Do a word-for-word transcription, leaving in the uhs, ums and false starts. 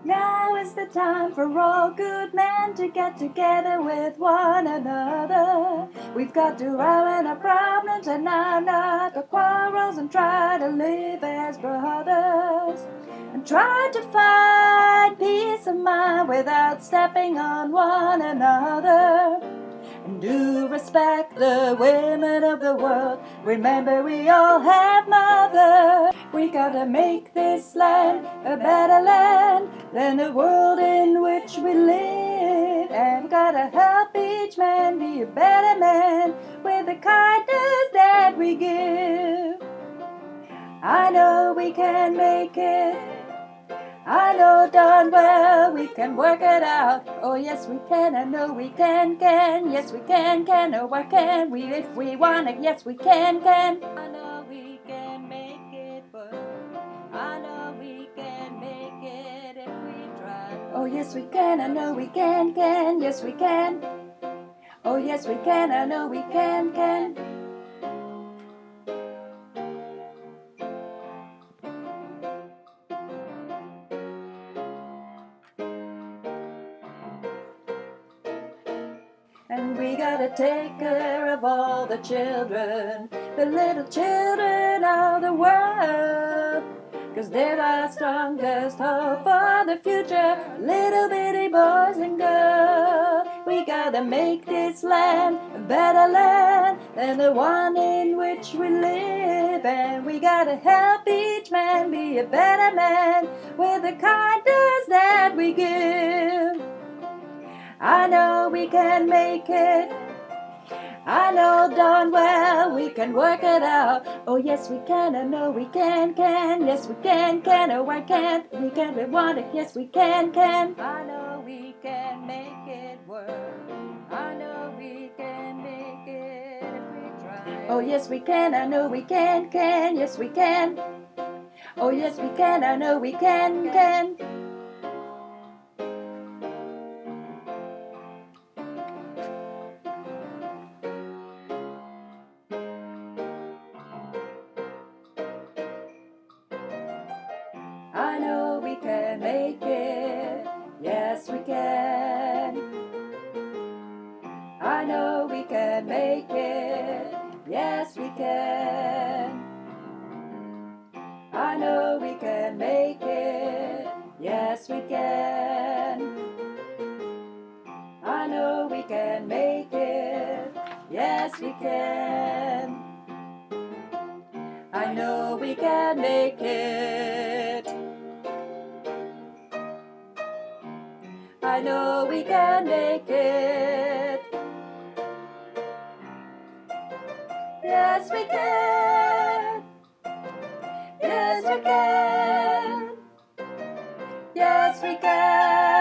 Now is the time for all good men to get together with one another. We've got to iron our problems and iron out the quarrels and try to live as brothers. And try to find peace of mind without stepping on one another. And do respect the women of the world. Remember, we all have mother. We gotta make this land a better land than the world in which we live. And gotta help each man be a better man with the kindness that we give. I know we can make it. I know darn well we can work it out. Oh yes we can, I know we can, can. Yes we can, can, oh why can't we if we want it? Yes we can, can. I know we can make it work. I know we can make it if we try. Oh yes we can, I know we can, can. Yes we can. Oh yes we can, I know we can, can. And we gotta take care of all the children, the little children of the world. Cause they're our strongest hope for the future, little bitty boys and girls. We gotta make this land a better land than the one in which we live. And we gotta help each man be a better man with the kindness that we give. I know we can make it. I know darn well we can work it out. Oh yes we can, I know we can, can. Yes we can, can, oh why can't we? Can we want it? Yes we can, can. I know we can make it work. I know we can make it if we try. Oh yes we can, I know we can, can. Yes we can. Oh yes we can, I know we can, can. I know we can make it, yes we can. I know we can make it, yes we can. I know we can make it, yes we can. I know we can make it, yes we can. I know we can make it. I know we can make it. Yes, we can. Yes, we can. Yes, we can.